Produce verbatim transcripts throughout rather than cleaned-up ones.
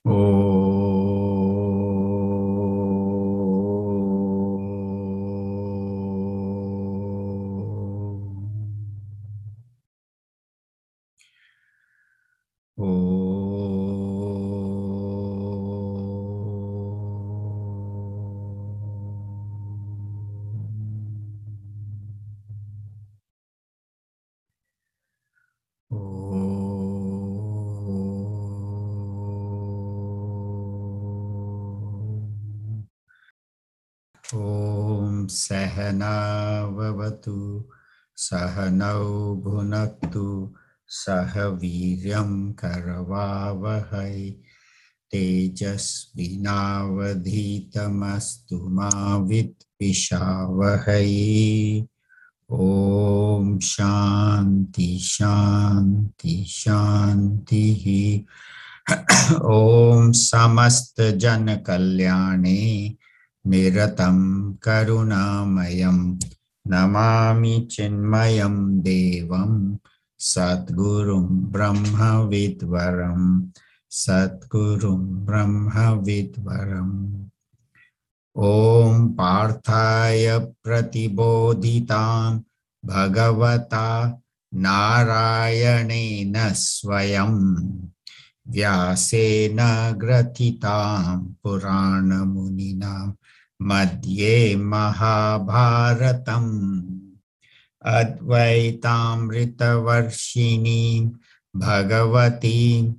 Om Sahana Vavatu Sahanau Bhunaktu Sahaviryam Karavavahai Tejas Vinavadhitamastu Mavit Vishavahai. Om Shanti Shanti Shanti. Om Samasta Jana Kalyane Niratam Karunamayam Namami Chinmayam Devam Satgurum Brahma Vidvaram Satgurum Brahma Vidvaram. Om Parthaya Pratibodhitam Bhagavata Narayanena Swayam Vyasena Gratitam Purana Muninam Madhye Mahabharatam Advaitamrita Varshinim Bhagavatim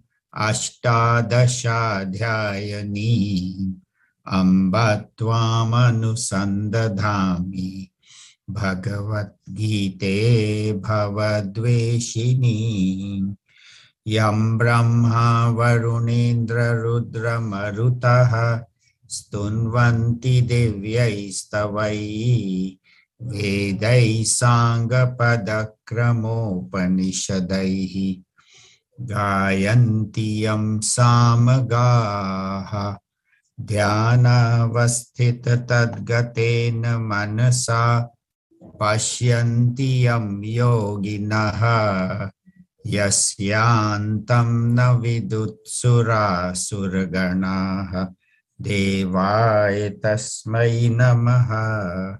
Ashtadashadhyayanim Amba Tvam Anusandadhami Bhagavad Gite Bhavadveshini Yam Brahma Varunendra Rudra Marutaha Stunvanti Divyaistavai Vedai Sangha Padakramo Panishadaihi Gayanti Yam Samagaha Dhyana Vasthita Tadgatena Manasa Pashyanti Yam Yoginaha Yasyantam na vidutsura surganaha Devaya tasmai namaha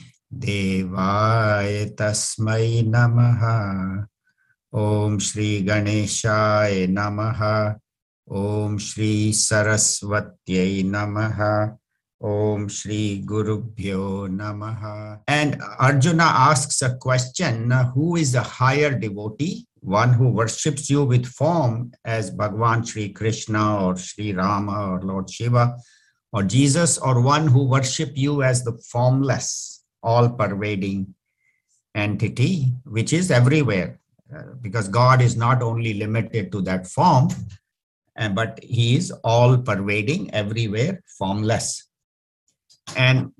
Devaya tasmai namaha. Om Shri Ganeshaya namaha. Om Shri Saraswatyai namaha. Om Shri Gurubhyo namaha. And Arjuna asks a question, who is a higher devotee? One who worships you with form as Bhagavan Shri Krishna or Shri Rama or Lord Shiva or Jesus, or one who worship you as the formless, all-pervading entity, which is everywhere, uh, because God is not only limited to that form, uh, but he is all-pervading, everywhere, formless. And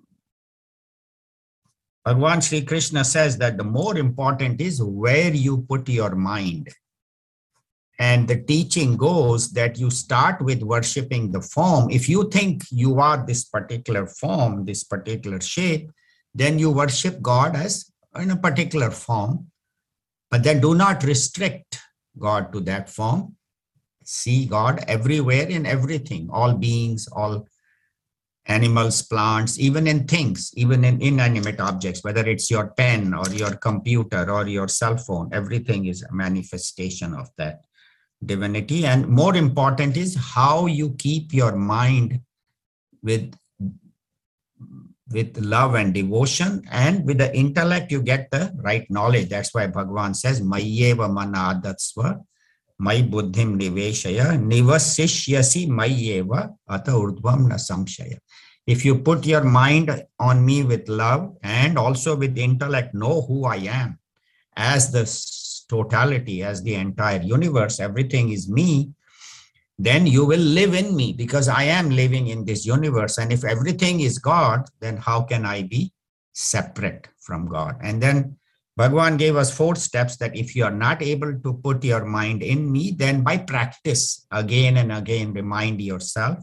Bhagavan Shri Krishna says that the more important is where you put your mind. And the teaching goes that you start with worshiping the form. If you think you are this particular form, this particular shape, then you worship God as in a particular form. But then do not restrict God to that form. See God everywhere in everything, all beings, all animals, plants, even in things, even in inanimate objects, whether it's your pen or your computer or your cell phone, everything is a manifestation of that divinity. And more important is how you keep your mind with, with love and devotion, and with the intellect, you get the right knowledge. That's why Bhagavan says, Mayyeva mana adatsva, Mai buddhim niveshaya, nivasishyasi mayyeva, ata urdhvam na samshaya. If you put your mind on me with love and also with intellect, know who I am as the totality, as the entire universe, everything is me, then you will live in me because I am living in this universe. And if everything is God, then how can I be separate from God? And then Bhagavan gave us four steps that if you are not able to put your mind in me, then by practice, again and again, remind yourself.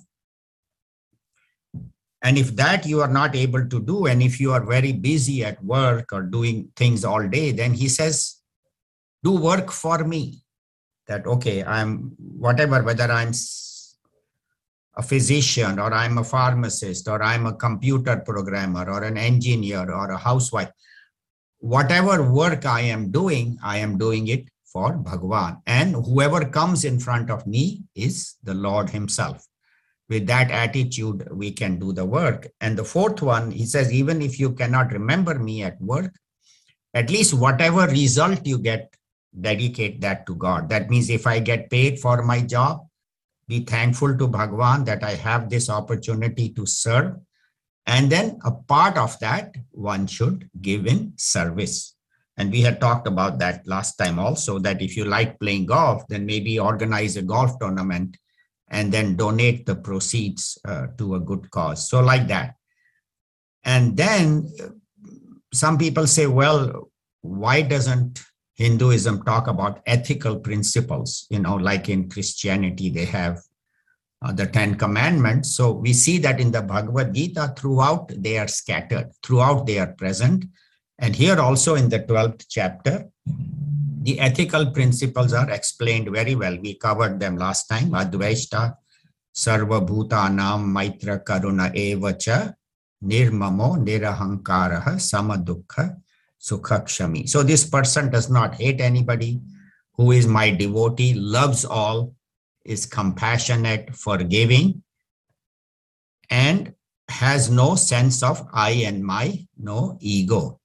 And if that you are not able to do, and if you are very busy at work or doing things all day, then he says, do work for me. That, okay, I'm whatever, whether I'm a physician, or I'm a pharmacist, or I'm a computer programmer, or an engineer, or a housewife. Whatever work I am doing, I am doing it for Bhagwan. And whoever comes in front of me is the Lord himself. With that attitude, we can do the work. And the fourth one, he says, even if you cannot remember me at work, at least whatever result you get, dedicate that to God. That means if I get paid for my job, be thankful to Bhagwan that I have this opportunity to serve. And then a part of that, one should give in service. And we had talked about that last time also, that if you like playing golf, then maybe organize a golf tournament and then donate the proceeds uh, to a good cause. So like that. And then some people say, well, why doesn't Hinduism talk about ethical principles? You know, like in Christianity, they have uh, the Ten Commandments. So we see that in the Bhagavad Gita, throughout they are scattered, throughout they are present. And here also in the twelfth chapter, the ethical principles are explained very well. We covered them last time. Advaishta, Sarva Bhutanam, Maitra Karuna Evacha, Nirmamo, Nirahankaraha, Samadukha, Sukhakshami. So this person does not hate anybody, who is my devotee, loves all, is compassionate, forgiving, and has no sense of I and my, no ego,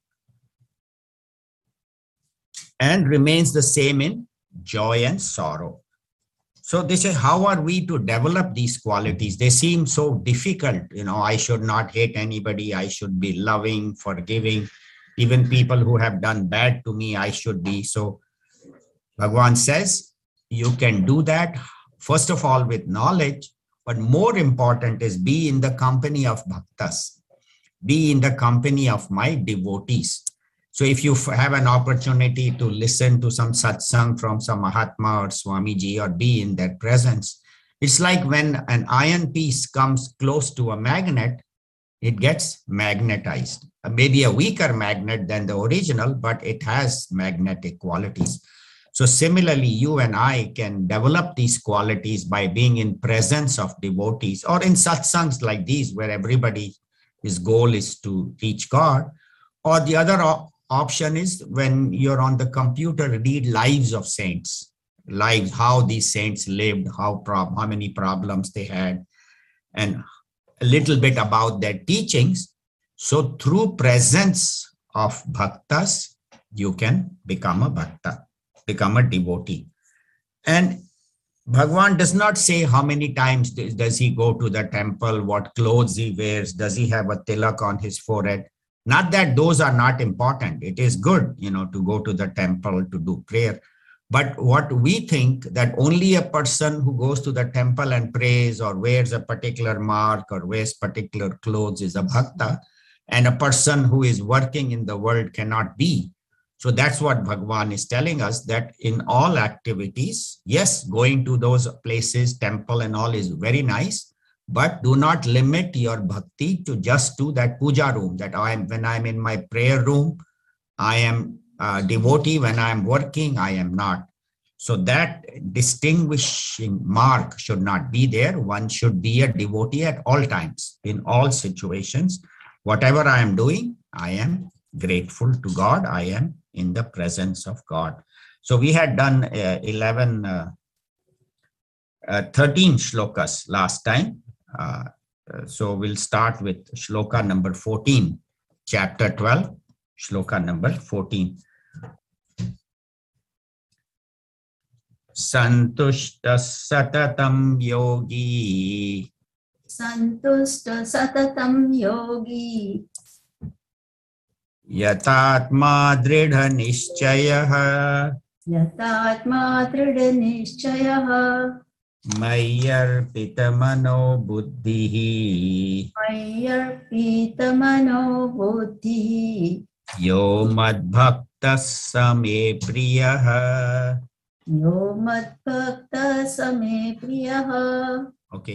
and remains the same in joy and sorrow. So they say, how are we to develop these qualities? They seem so difficult. You know, I should not hate anybody. I should be loving, forgiving. Even people who have done bad to me, I should be. So Bhagwan says, you can do that, first of all, with knowledge, but more important is be in the company of bhaktas, be in the company of my devotees. So if you have an opportunity to listen to some satsang from some Mahatma or Swamiji, or be in their presence, it's like when an iron piece comes close to a magnet, it gets magnetized. Maybe a weaker magnet than the original, but it has magnetic qualities. So similarly, you and I can develop these qualities by being in presence of devotees, or in satsangs like these, where everybody, his goal is to reach God. Or the other op option is when you're on the computer, read lives of saints, lives, how these saints lived, how, prob how many problems they had, and a little bit about their teachings. So through presence of bhaktas, you can become a bhakta, become a devotee. And Bhagwan does not say how many times does he go to the temple, what clothes he wears, does he have a tilak on his forehead. Not that those are not important. It is good, you know, to go to the temple to do prayer. But what we think that only a person who goes to the temple and prays or wears a particular mark or wears particular clothes is a bhakta, and a person who is working in the world cannot be. So that's what Bhagwan is telling us, that in all activities, yes, going to those places, temple and all is very nice, but do not limit your bhakti to just to that puja room, that I am, when I'm in my prayer room, I am a devotee, when I am working, I am not. So that distinguishing mark should not be there. One should be a devotee at all times, in all situations. Whatever I am doing, I am grateful to God. I am in the presence of God. So we had done uh, eleven, uh, uh, thirteen shlokas last time. Uh, uh, so we'll start with shloka number fourteen, chapter twelve, shloka number fourteen. Santushta satatam yogi. Santushta satatam yogi. Yatatma dridha nishchayaha. Yatatma dridha nishchayaha. Mayyarpita mano buddhihi. Mayyarpita mano buddhihi. Yo madbhakta same priyaha. Yo madbhakta same priyaha. Okay.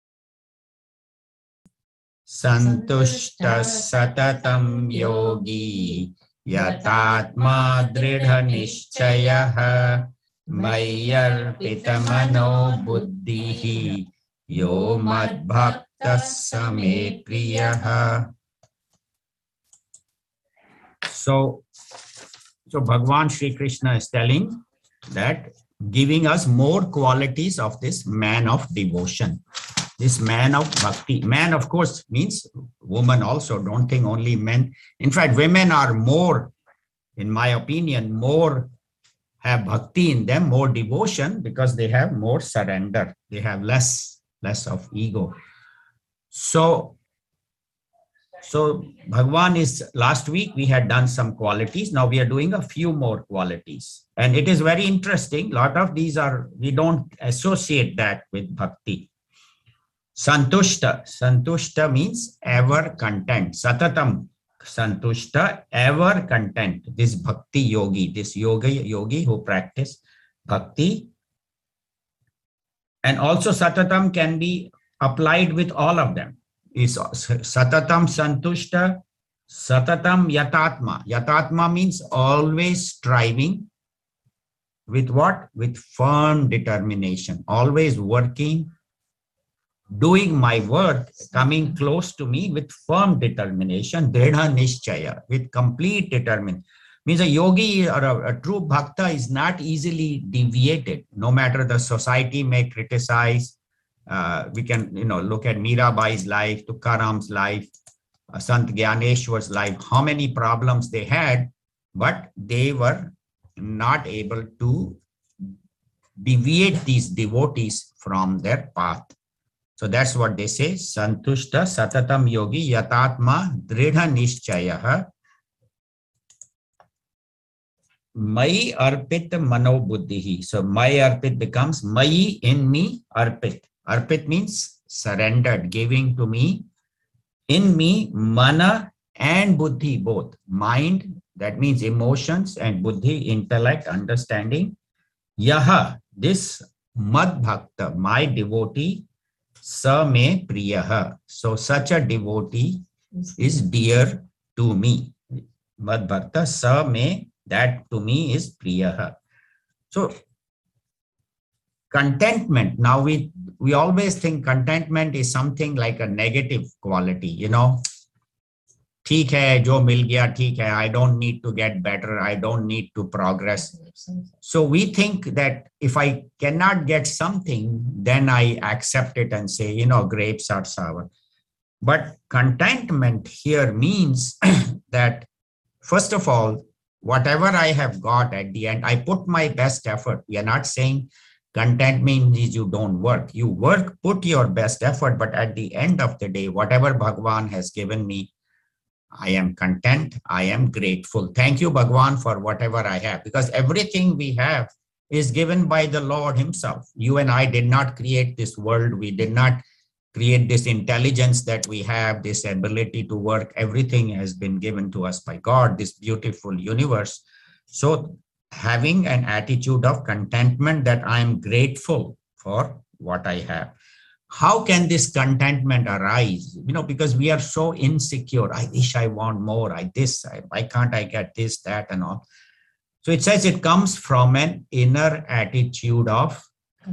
Santushta satatam yogi. Yatatma dridha nishchayaha. Mayyarpita mano buddhihi. Yo mad bhakta same priyaha. So, so Bhagwan Shri Krishna is telling that, giving us more qualities of this man of devotion, this man of bhakti. Man, of course, means woman also. Don't think only men. In fact, women are more, in my opinion, more have bhakti in them, more devotion, because they have more surrender. They have less, less of ego. So, so Bhagwan is, last week we had done some qualities. Now we are doing a few more qualities. And it is very interesting. A lot of these are, we don't associate that with bhakti. Santushta. Santushta means ever content. Satatam. Santushta, ever content. This bhakti yogi, this yoga yogi who practice bhakti. And also satatam can be applied with all of them. Is satatam santushta, satatam yatatma. Yatatma means always striving with what? With firm determination, always working, doing my work, coming close to me with firm determination, dridha nishchaya, with complete determination. Means a yogi or a, a true bhakta is not easily deviated, no matter the society may criticize. Uh, we can, you know, look at Mirabai's life, Tukaram's life, uh, Sant Gyaneshwar's life, how many problems they had, but they were not able to deviate these devotees from their path. So that's what they say. Santushta satatam yogi yatatma dridha nishchayaha mai arpit mano buddhihi. So mai arpit becomes mai, in me, arpit. Arpit means surrendered, giving to me, in me, mana and buddhi, both. Mind, that means emotions, and buddhi, intellect, understanding. Yaha, this mad bhakta, my devotee, sa me priyaha. So such a devotee is dear to me. Mad bhakta sa me, that to me is priyaha. So contentment, now we we always think contentment is something like a negative quality, you know. ठीक है, जो मिल गया ठीक है, I don't need to get better, I don't need to progress. So we think that if I cannot get something, then I accept it and say, you know, grapes are sour. But contentment here means that, first of all, whatever I have got at the end, I put my best effort. We are not saying content means you don't work. You work, put your best effort, but at the end of the day, whatever Bhagwan has given me, I am content, I am grateful. Thank you, Bhagwan, for whatever I have, because everything we have is given by the Lord himself. You and I did not create this world. We did not create this intelligence that we have, this ability to work. Everything has been given to us by God, this beautiful universe. So having an attitude of contentment, that I am grateful for what I have. How can this contentment arise? You know, because we are so insecure. I wish I want more. I this, I, why can't I get this, that, and all? So it says it comes from an inner attitude of,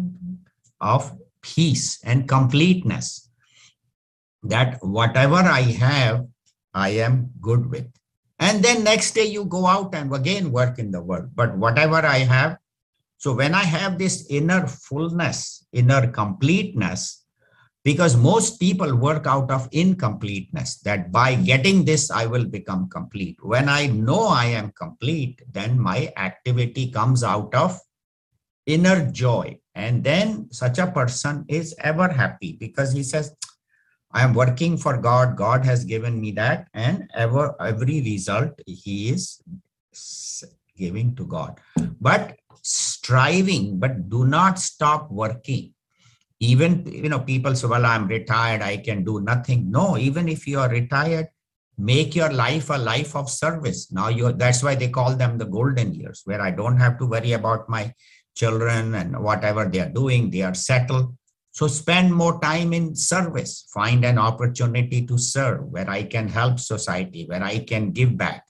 of peace and completeness. That whatever I have, I am good with. And then next day you go out and again work in the world. But whatever I have, so when I have this inner fullness, inner completeness, because most people work out of incompleteness, that by getting this, I will become complete. When I know I am complete, then my activity comes out of inner joy. And then such a person is ever happy, because he says, I am working for God. God has given me that, and ever every result he is giving to God. But striving, but do not stop working. Even, you know, people say, well, I'm retired, I can do nothing. No, even if you are retired, make your life a life of service. Now you, that's why they call them the golden years, where I don't have to worry about my children and whatever they are doing, they are settled. So spend more time in service, find an opportunity to serve where I can help society, where I can give back.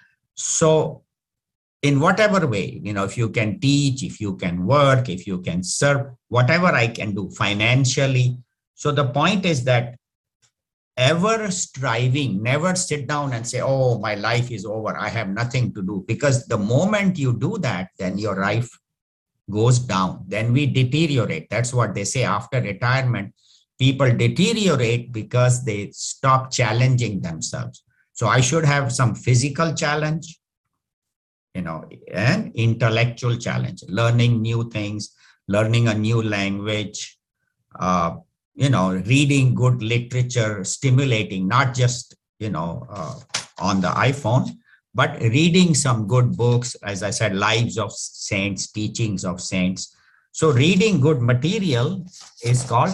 So in whatever way, you know, if you can teach, if you can work, if you can serve, whatever I can do financially, So the point is that ever striving, never sit down and say, oh, my life is over, I have nothing to do. Because the moment you do that, then your life goes down. Then we deteriorate. That's what they say. After retirement, people deteriorate because they stop challenging themselves. So I should have some physical challenge, you know, and intellectual challenge, learning new things, learning a new language, uh, you know, reading good literature, stimulating, not just, you know, uh, on the iPhone, but reading some good books, as I said, lives of saints, teachings of saints. So reading good material is called,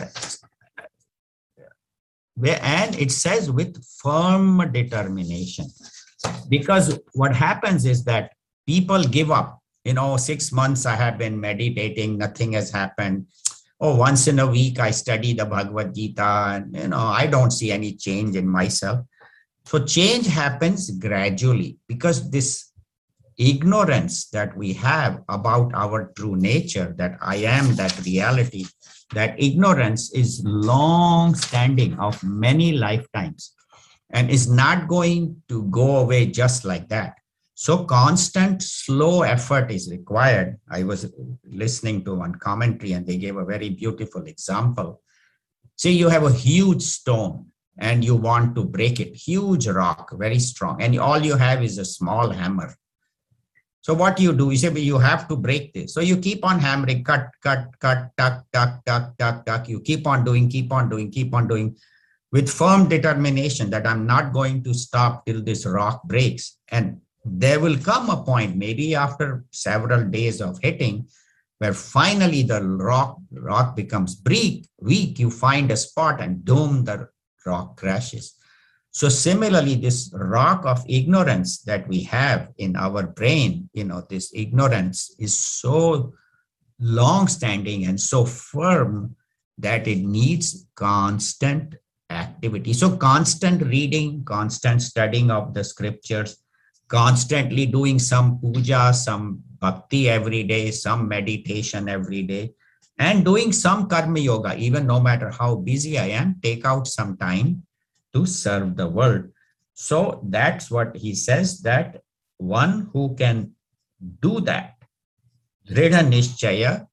and it says with firm determination. Because what happens is that people give up. You know, six months I have been meditating, nothing has happened. Oh, once in a week I study the Bhagavad Gita, and you know, I don't see any change in myself. So change happens gradually, because this ignorance that we have about our true nature, that I am that reality, that ignorance is long standing of many lifetimes and is not going to go away just like that. So constant, slow effort is required. I was listening to one commentary and they gave a very beautiful example. Say you have a huge stone and you want to break it, huge rock, very strong, and all you have is a small hammer. So what you do, you say, you have to break this. So you keep on hammering, cut, cut, cut, tuck, tuck, tuck, tuck, tuck. You keep on doing, keep on doing, keep on doing with firm determination that I'm not going to stop till this rock breaks. And there will come a point, maybe after several days of hitting, where finally the rock, rock becomes weak, weak, you find a spot and boom, the rock crashes. So similarly, this rock of ignorance that we have in our brain, you know, this ignorance is so long-standing and so firm that it needs constant activity. So constant reading, constant studying of the scriptures, constantly doing some puja, some bhakti every day, some meditation every day, and doing some karma yoga, even no matter how busy I am, take out some time to serve the world. So that's what he says, that one who can do that, Dridha Nishchaya.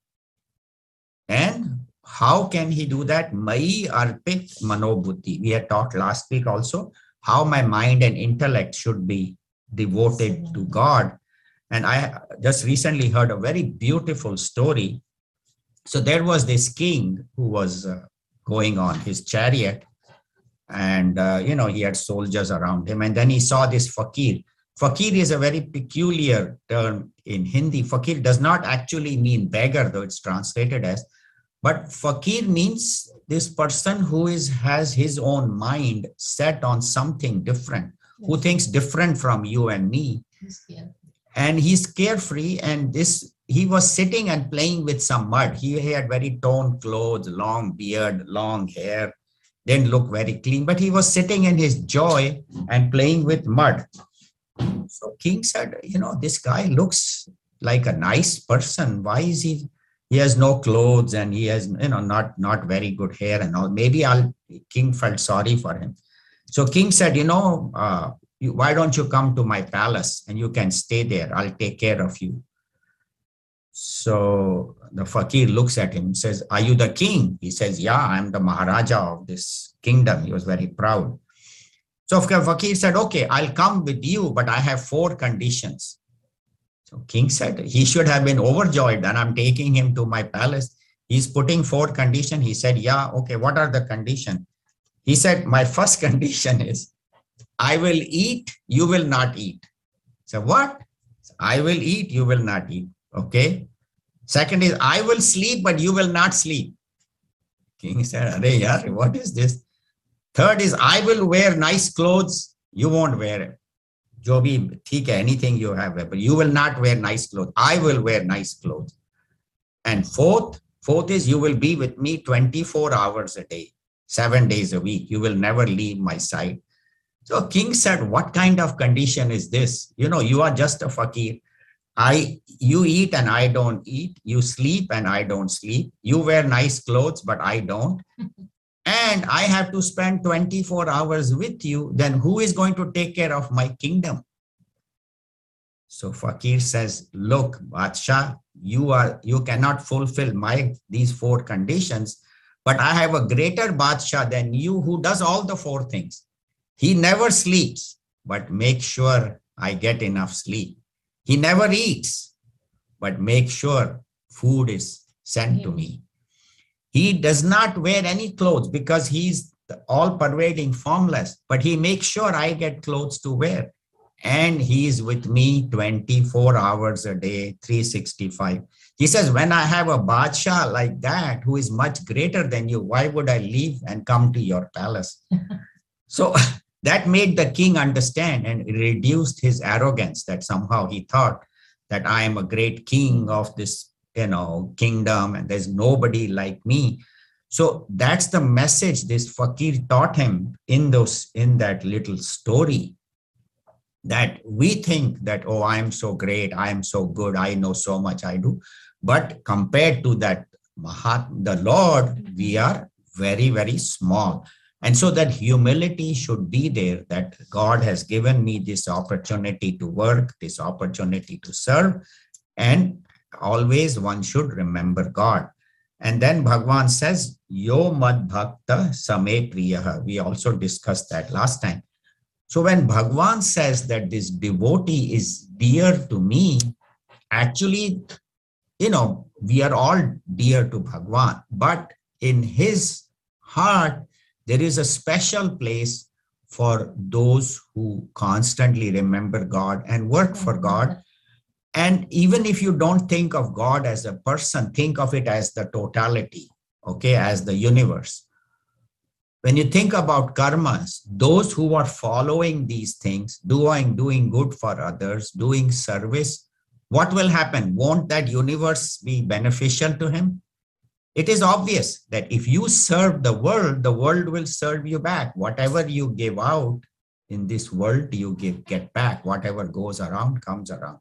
And how can he do that? Mai arpit manobuddhi. We had talked last week also how my mind and intellect should be devoted to God. And I just recently heard a very beautiful story. So there was this king who was uh, going on his chariot, and uh, you know, he had soldiers around him, and then he saw this fakir. Fakir is a very peculiar term in Hindi. Fakir does not actually mean beggar, though it's translated as, but fakir means this person who is has his own mind set on something different, who thinks different from you and me. And he's carefree, and this he was sitting and playing with some mud. He had very torn clothes, long beard, long hair, didn't look very clean, but he was sitting in his joy and playing with mud. So king said, you know, this guy looks like a nice person. Why is he, he has no clothes and he has, you know, not, not very good hair and all. Maybe I'll, king felt sorry for him. So king said, you know, uh, you, why don't you come to my palace and you can stay there. I'll take care of you. So the fakir looks at him and says, are you the king? He says, yeah, I'm the Maharaja of this kingdom. He was very proud. So fakir said, okay, I'll come with you, but I have four conditions. So king said, he should have been overjoyed, and I'm taking him to my palace. He's putting four conditions. He said, yeah, okay, what are the conditions? He said, my first condition is, I will eat, you will not eat. So what? I will eat, you will not eat. Okay. Second is, I will sleep, but you will not sleep. King said, Arey yaar, what is this? Third is, I will wear nice clothes, you won't wear it. Jo bhi, theek hai, anything you have, but you will not wear nice clothes. I will wear nice clothes. And fourth, fourth is, you will be with me twenty-four hours a day, seven days a week. You will never leave my side. So king said, what kind of condition is this? You know, you are just a fakir. I, you eat and I don't eat. You sleep and I don't sleep. You wear nice clothes, but I don't. and I have to spend twenty-four hours with you, then who is going to take care of my kingdom? So Fakir says, look, Badshah, you are you cannot fulfill my these four conditions, but I have a greater Badshah than you who does all the four things. He never sleeps, but make sure I get enough sleep. He never eats, but make sure food is sent to me. He does not wear any clothes because he's all pervading, formless, but he makes sure I get clothes to wear. And he is with me twenty-four hours a day, three sixty-five. He says, when I have a Badshah like that, who is much greater than you, why would I leave and come to your palace? So that made the king understand and reduced his arrogance, that somehow he thought that I am a great king of this, you know, kingdom, and there's nobody like me. So that's the message this Fakir taught him in those, in that little story, that we think that, oh, I am so great, I am so good, I know so much, I do. But compared to that Mahat, the Lord, we are very, very small. And so that humility should be there, that God has given me this opportunity to work, this opportunity to serve, and always one should remember God. And then Bhagavan says, Yo mad bhakta same priyaha. We also discussed that last time. So when Bhagavan says that this devotee is dear to me, actually, you know, we are all dear to Bhagavan, but in his heart, there is a special place for those who constantly remember God and work for God. And even if you don't think of God as a person, think of it as the totality, okay, as the universe. When you think about karmas, those who are following these things, doing, doing good for others, doing service, what will happen? Won't that universe be beneficial to him? It is obvious that if you serve the world, the world will serve you back. Whatever you give out in this world, you give, get back. Whatever goes around, comes around.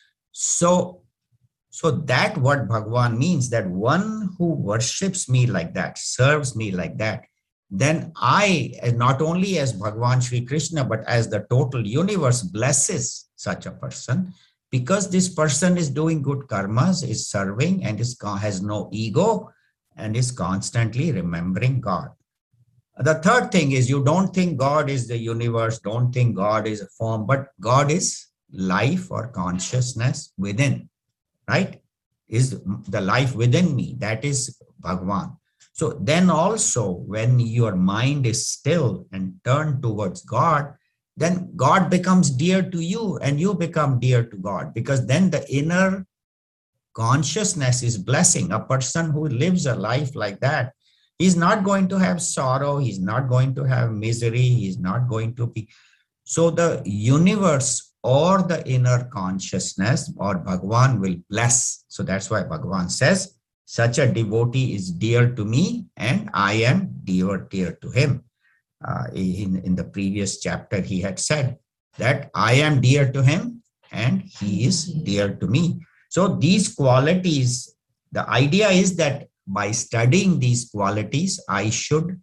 So, so that what Bhagavan means, that one who worships me like that, serves me like that, then I, not only as Bhagavan Sri Krishna, but as the total universe blesses such a person, because this person is doing good karmas, is serving, and is, has no ego, and is constantly remembering God. The third thing is, you don't think God is the universe, don't think God is a form, but God is life or consciousness within, right? Is the life within me, that is Bhagavan. So then also when your mind is still and turned towards God, then God becomes dear to you and you become dear to God, because then the inner consciousness is blessing. A person who lives a life like that, he's not going to have sorrow, he's not going to have misery, he's not going to be. So the universe or the inner consciousness or Bhagavan will bless. So that's why Bhagavan says, such a devotee is dear to me and I am dear, dear to him. Uh, in, in the previous chapter, he had said that I am dear to him and he is dear to me. So these qualities, the idea is that by studying these qualities, I should,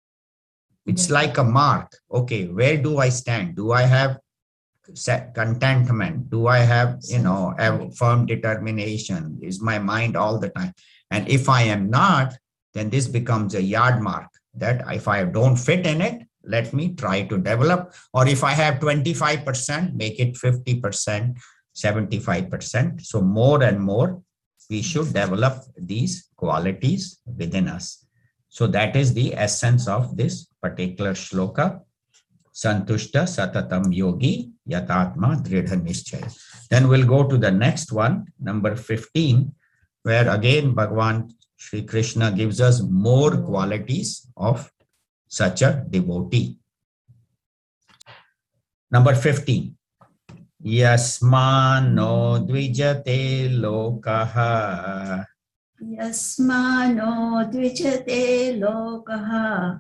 it's like a mark. Okay, where do I stand? Do I have contentment? Do I have, you know, a firm determination? Is my mind all the time? And if I am not, then this becomes a yard mark that if I don't fit in it, let me try to develop. Or if I have twenty-five percent, make it fifty percent, seventy-five percent. So more and more, we should develop these qualities within us. So that is the essence of this particular shloka. Santushta satatam yogi yatatma dridha nischaya. Then we'll go to the next one, number fifteen, where again Bhagavan Sri Krishna gives us more qualities of such a devotee. Number fifteen. Yasmano dvijate lokaha. Yasmano dvijate lokaha.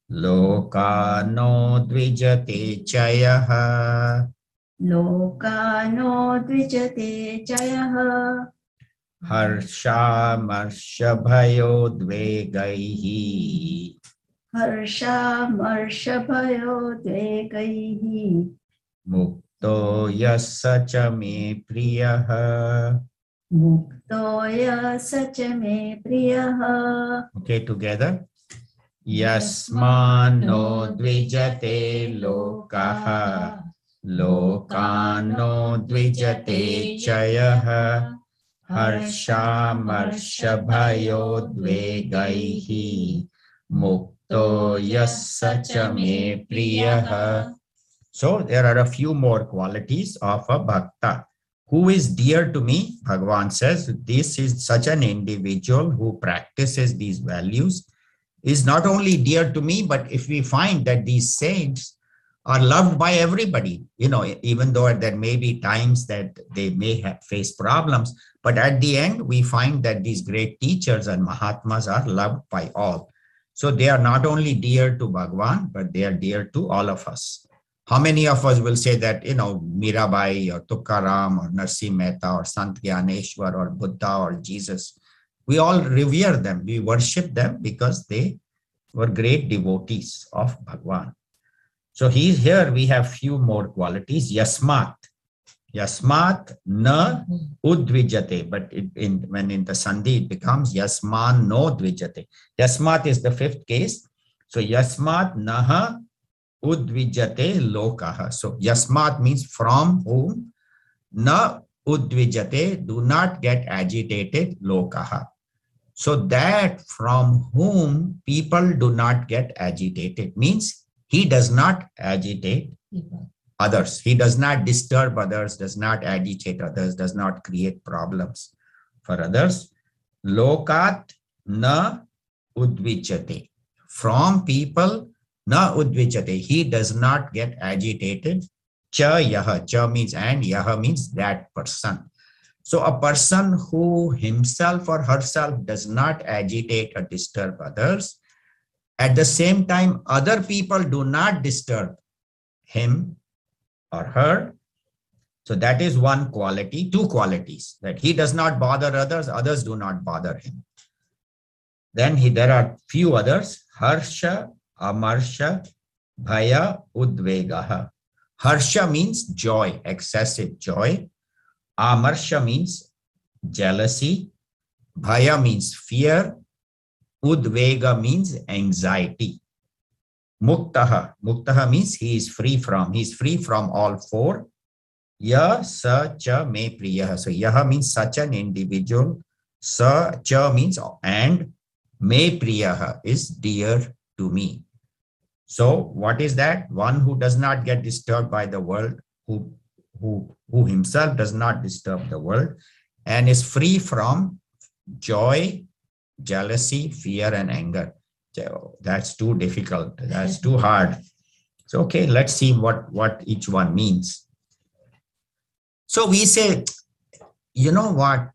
Lokano dvijate chayaha. Lokano dvijate chayaha. Harsha marsha bhayo dvegaihi. हर्षामर्षभयोद्वेगैः Mukto yassa cha me priyaha. मुक्तो यः स च मे प्रियः Okay, together. Yasmano dvijate lokaha. Lokano dvijate chayaha. Harsha marsha bhayodvegaihi. Mukto yassa cha me priyaha. So there are a few more qualities of a bhakta. Who is dear to me? Bhagavan says, this is such an individual who practices these values, is not only dear to me, but if we find that these saints are loved by everybody, you know, even though there may be times that they may have faced problems, but at the end, we find that these great teachers and Mahatmas are loved by all. So they are not only dear to Bhagavan, but they are dear to all of us. How many of us will say that, you know, Mirabai or Tukaram or Narsi Mehta or Sant Gyaneshwar or Buddha or Jesus, we all revere them, we worship them because they were great devotees of Bhagavan. So he's here, we have few more qualities. Yasmat. Yasmat na udvijate, but it, in, when in the Sandhi, it becomes Yasman no dvijate. Yasmat is the fifth case. So Yasmat naha udvijate lokaha. So Yasmat means from whom, na udvijate, do not get agitated, lokaha. So that from whom people do not get agitated means he does not agitate others. He does not disturb others, does not agitate others, does not create problems for others. Lokat na udvijate. From people, na udvijate. He does not get agitated. Cha yaha. Cha means and, yaha means that person. So a person who himself or herself does not agitate or disturb others, at the same time, other people do not disturb him or her. So that is one quality, two qualities, that he does not bother others, others do not bother him. Then he, there are few others, harsha, amarsha, bhaya, udvegaha. Harsha means joy, excessive joy. Amarsha means jealousy. Bhaya means fear. Udvega means anxiety. Muktaha. Muktaha means he is free from. He is free from all four. Ya sa cha me priyaha. So yaha means such an individual. Sa cha means and. Me priyaha is dear to me. So what is that? One who does not get disturbed by the world, who, who, who himself does not disturb the world, and is free from joy, jealousy, fear, and anger. So that's too difficult. That's too hard. So, okay, let's see what, what each one means. So we say, you know what?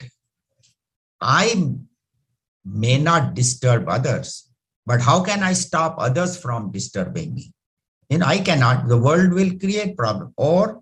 I may not disturb others, but how can I stop others from disturbing me? You know, I cannot. The world will create problems. Or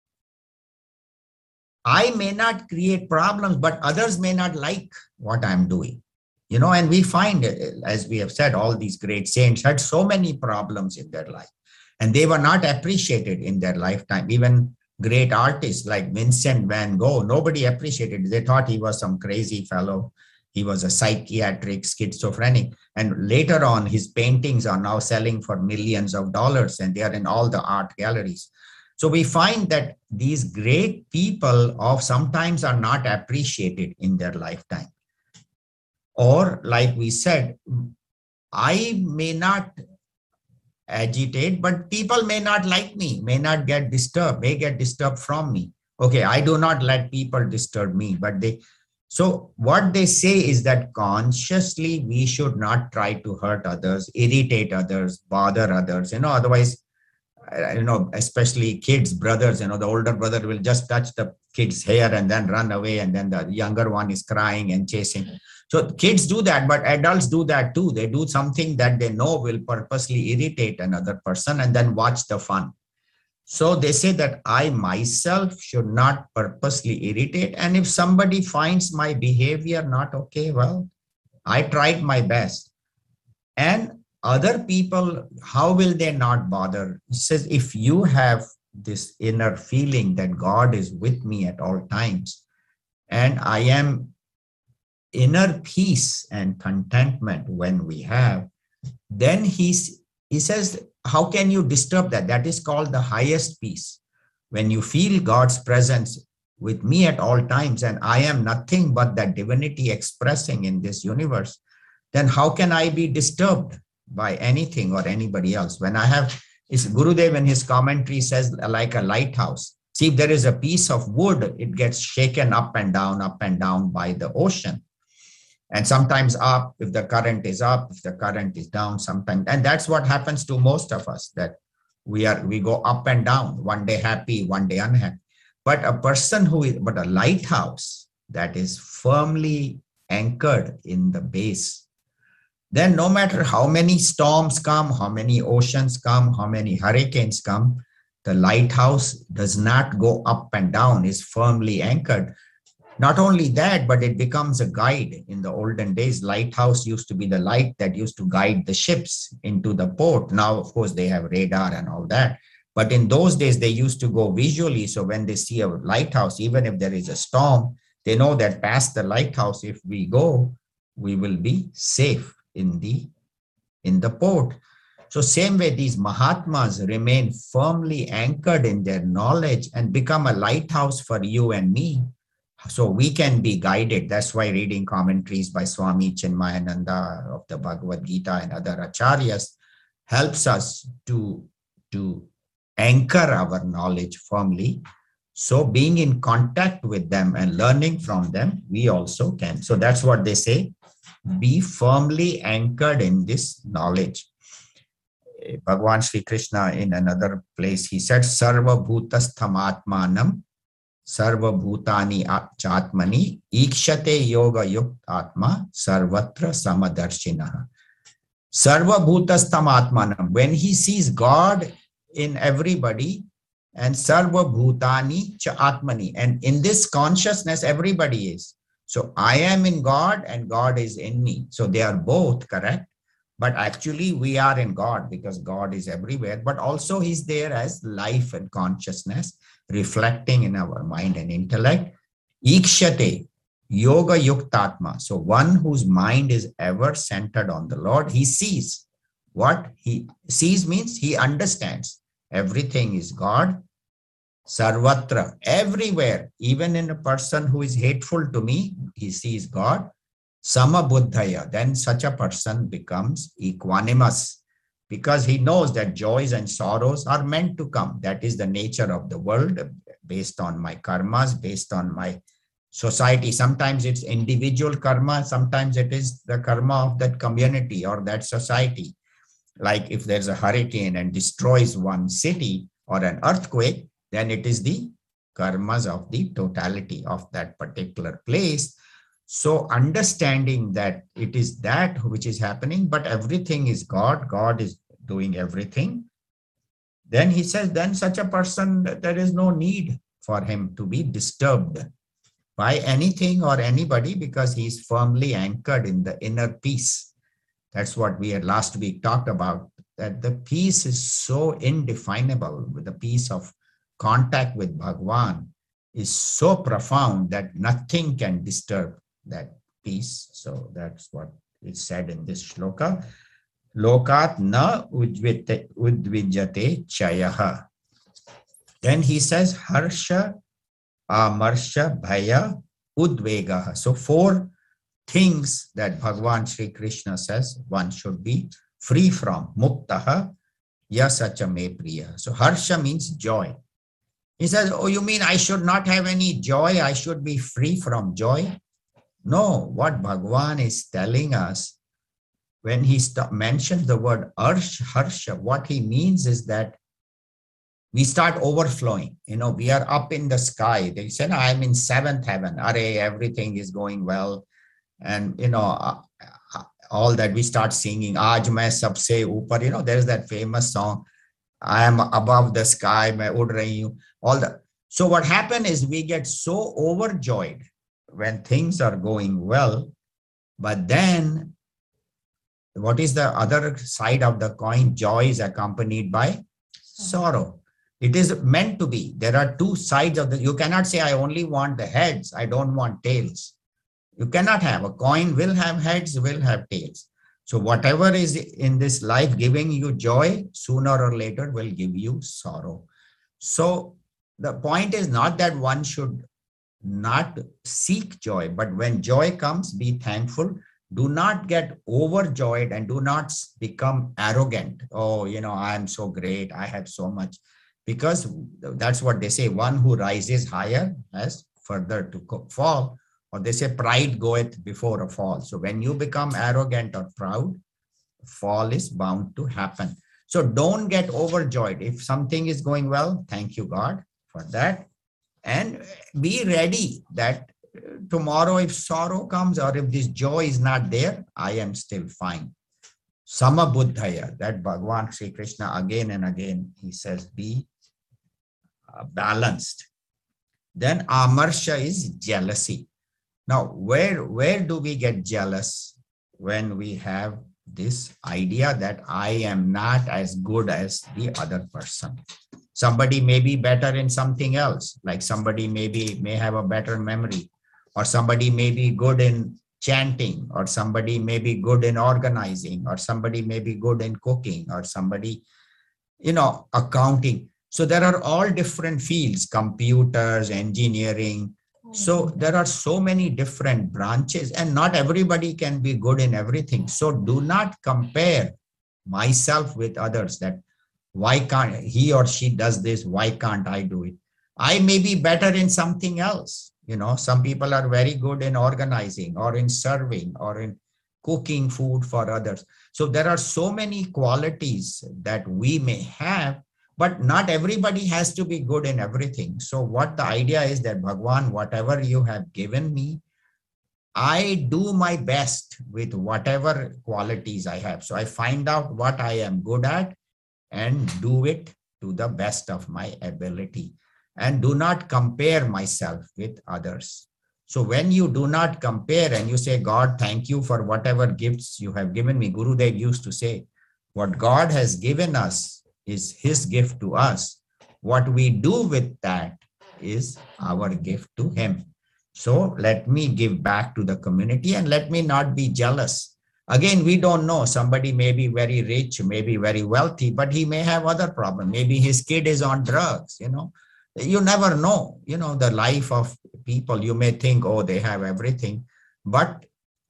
I may not create problems, but others may not like what I'm doing. You know, and we find, as we have said, all these great saints had so many problems in their life, and they were not appreciated in their lifetime. Even great artists like Vincent van Gogh, nobody appreciated. They thought he was some crazy fellow. He was a psychiatric schizophrenic. And later on, his paintings are now selling for millions of dollars, and they are in all the art galleries. So we find that these great people of sometimes are not appreciated in their lifetime. Or like we said, I may not agitate, but people may not like me, may not get disturbed, may get disturbed from me. Okay, I do not let people disturb me, but they, so what they say is that consciously we should not try to hurt others, irritate others, bother others, you know, otherwise, you know, especially kids, brothers, you know, the older brother will just touch the kid's hair and then run away, and then the younger one is crying and chasing. So kids do that, but adults do that too. They do something that they know will purposely irritate another person and then watch the fun. So they say that I myself should not purposely irritate. And if somebody finds my behavior not okay, well, I tried my best. And other people, how will they not bother? He says, if you have this inner feeling that God is with me at all times, and I am inner peace and contentment when we have, then he's, he says, how can you disturb that? That is called the highest peace. When you feel God's presence with me at all times, and I am nothing but that divinity expressing in this universe, then how can I be disturbed by anything or anybody else? When I have, is Gurudev in his commentary says, like a lighthouse. See, if there is a piece of wood, it gets shaken up and down, up and down by the ocean. And sometimes up if the current is up, if the current is down sometimes. And that's what happens to most of us, that we are, we go up and down, one day happy, one day unhappy. But a person who is, but a lighthouse that is firmly anchored in the base, then no matter how many storms come, how many oceans come, how many hurricanes come, the lighthouse does not go up and down, is firmly anchored. Not only that, but it becomes a guide. In the olden days, lighthouse used to be the light that used to guide the ships into the port. Now, of course, they have radar and all that. But in those days, they used to go visually. So when they see a lighthouse, even if there is a storm, they know that past the lighthouse, if we go, we will be safe in the, in the port. So same way, these Mahatmas remain firmly anchored in their knowledge and become a lighthouse for you and me. So we can be guided. That's why reading commentaries by Swami Chinmayananda of the Bhagavad Gita and other acharyas helps us to, to anchor our knowledge firmly. So being in contact with them and learning from them, we also can. So that's what they say, be firmly anchored in this knowledge. Bhagavan Sri Krishna in another place, he said, Sarva Bhutastham Atmanam Sarva Bhutani Chatmani Ikshate Yoga Yukt Atma Sarvatra Samadarshinaha. Sarva Bhutastham Atmanam. When he sees God in everybody, and Sarva Bhutani Cha Atmani. And in this consciousness, everybody is. So I am in God and God is in me. So they are both correct. But actually we are in God because God is everywhere. But also he's there as life and consciousness, reflecting in our mind and intellect. Ikshate, yoga yuktatma. So one whose mind is ever centered on the Lord, he sees. What he sees means he understands. Everything is God. Sarvatra, everywhere, even in a person who is hateful to me, he sees God. Samabuddhaya, then such a person becomes equanimous because he knows that joys and sorrows are meant to come. That is the nature of the world based on my karmas, based on my society. Sometimes it's individual karma, sometimes it is the karma of that community or that society. Like if there's a hurricane and destroys one city or an earthquake, then it is the karmas of the totality of that particular place. So understanding that it is that which is happening, but everything is God, God is doing everything. Then he says, then such a person, there is no need for him to be disturbed by anything or anybody because he is firmly anchored in the inner peace. That's what we had last week talked about, that the peace is so indefinable. With the peace of contact with Bhagwan is so profound that nothing can disturb that peace. So that's what is said in this shloka. Lokat na udvijate chayaha. Then he says harsha, amarsha, bhaya, udvegaha. So four things that Bhagavan Sri Krishna says one should be free from. Muktaha yasacha me priya. So harsha means joy. He says, oh, you mean I should not have any joy? I should be free from joy? No, what Bhagavan is telling us, when he mentions the word arsh, harsha, what he means is that we start overflowing. You know, we are up in the sky. They said, I'm in seventh heaven. Are everything is going well. And, you know, uh, all that we start singing, Aaj main sabse upar, you know, there's that famous song, I am above the sky, main ud rahi hu, all that. So what happened is we get so overjoyed when things are going well, but then what is the other side of the coin? Joy is accompanied by sorrow. It is meant to be. There are two sides of the, you cannot say, I only want the heads, I don't want tails. You cannot have, a coin will have heads, will have tails. So whatever is in this life giving you joy, sooner or later will give you sorrow. So the point is not that one should not seek joy, but when joy comes, be thankful. Do not get overjoyed and do not become arrogant. Oh, you know, I am so great, I have so much. Because that's what they say, one who rises higher has further to fall. Or they say pride goeth before a fall. So when you become arrogant or proud, fall is bound to happen. So don't get overjoyed. If something is going well, thank you, God, for that. And be ready that tomorrow, if sorrow comes or if this joy is not there, I am still fine. Samabuddhaya, that Bhagavan Sri Krishna again and again, he says, be uh, balanced. Then Amarsha is jealousy. Now, where, where do we get jealous? When we have this idea that I am not as good as the other person. Somebody may be better in something else, like somebody maybe may have a better memory, or somebody may be good in chanting, or somebody may be good in organizing, or somebody may be good in cooking, or somebody, you know, accounting. So there are all different fields, computers, engineering. So there are so many different branches and not everybody can be good in everything. So do not compare myself with others, that why can't he or she does this? Why can't I do it? I may be better in something else. You know, some people are very good in organizing or in serving or in cooking food for others. So there are so many qualities that we may have, but not everybody has to be good in everything. So what the idea is that Bhagwan, whatever you have given me, I do my best with whatever qualities I have. So I find out what I am good at and do it to the best of my ability. And do not compare myself with others. So when you do not compare and you say, God, thank you for whatever gifts you have given me. Gurudev used to say, what God has given us is his gift to us. What we do with that is our gift to him. So let me give back to the community and let me not be jealous. Again, we don't know. Somebody may be very rich, maybe very wealthy, but he may have other problems. Maybe his kid is on drugs, you know. You never know, you know, the life of people. You may think, oh, they have everything, but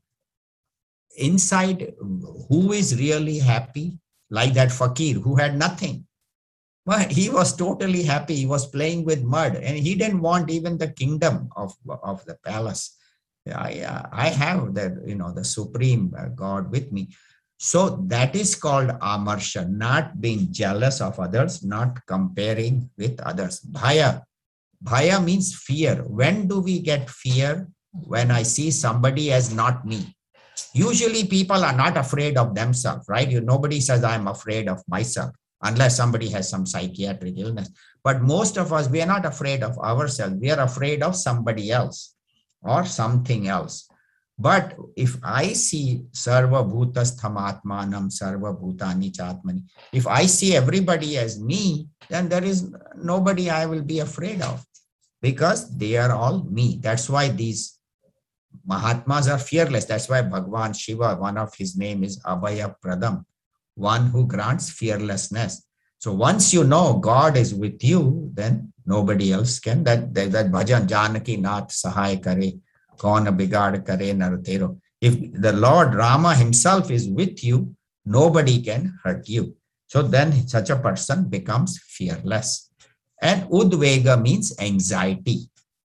inside, who is really happy? Like that fakir who had nothing. Well, he was totally happy. He was playing with mud and he didn't want even the kingdom of, of the palace. I, uh, I have the, you know, the supreme God with me. So that is called amarsha, not being jealous of others, not comparing with others. Bhaya. Bhaya means fear. When do we get fear? When I see somebody as not me. Usually people are not afraid of themselves, right? You, nobody says I'm afraid of myself, unless somebody has some psychiatric illness. But most of us, we are not afraid of ourselves. We are afraid of somebody else or something else. But if I see sarva bhutas thamatmanam sarva bhutani chatmani, if I see everybody as me, then there is nobody I will be afraid of because they are all me. That's why these Mahatmas are fearless. That's why Bhagwan Shiva, one of his name is Abhaya Pradam, one who grants fearlessness. So once you know God is with you, then nobody else can. That, that, that bhajan Janaki Nath Sahai Kare, Kaun Bigad Kare Nartero. If the Lord Rama himself is with you, nobody can hurt you. So then such a person becomes fearless. And Udvega means anxiety.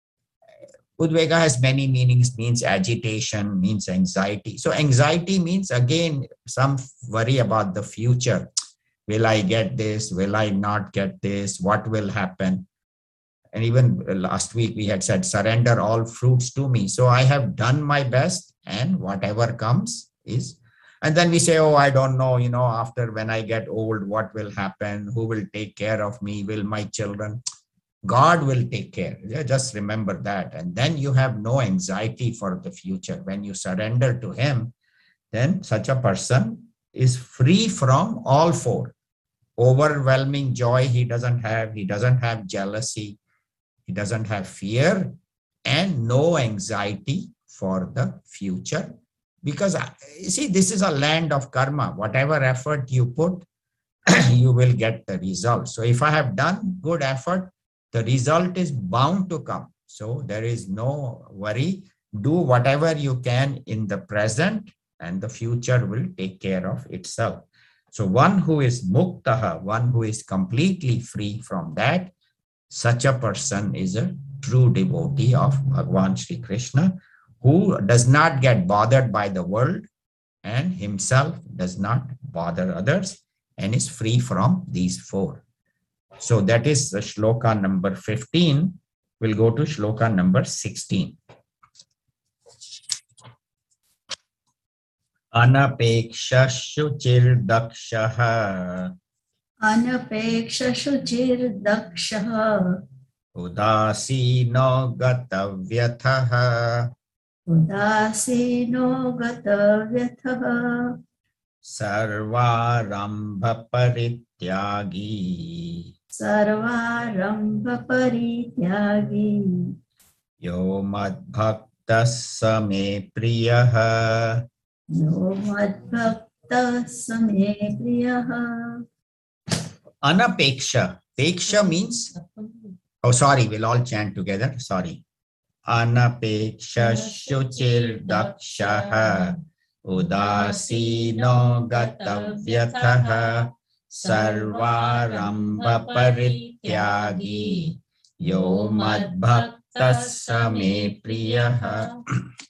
Udvega has many meanings, means agitation, means anxiety. So anxiety means, again, some worry about the future. Will I get this? Will I not get this? What will happen? And even last week we had said, surrender all fruits to me. So I have done my best and whatever comes is. And then we say, oh, I don't know, you know, after when I get old, what will happen? Who will take care of me? Will my children? God will take care. Yeah, just remember that. And then you have no anxiety for the future. When you surrender to him, then such a person is free from all four. Overwhelming joy he doesn't have, he doesn't have jealousy, he doesn't have fear, and no anxiety for the future. Because you see, this is a land of karma. Whatever effort you put, you will get the result. So if I have done good effort, the result is bound to come. So there is no worry. Do whatever you can in the present, and the future will take care of itself. So one who is muktaha, one who is completely free from that, such a person is a true devotee of Bhagavan Sri Krishna, who does not get bothered by the world and himself does not bother others and is free from these four. So that is the shloka number fifteen. We'll go to shloka number sixteen. Anapeksha shuchir dakshaha Anapeksha shuchir dakshaha udasino gatavyathaha udasino gatavyathaha sarvarambha parityagi sarvarambha parityagi yo madbhaktas same priyaha yo madbhakta same priyaha. Anapeksha. Peksha means, oh, sorry, we'll all chant together. Sorry. Anapeksha shuchir dakshaha udasino gatavyathaha sarvarambha parityagi yo madbhaktas same priyaha.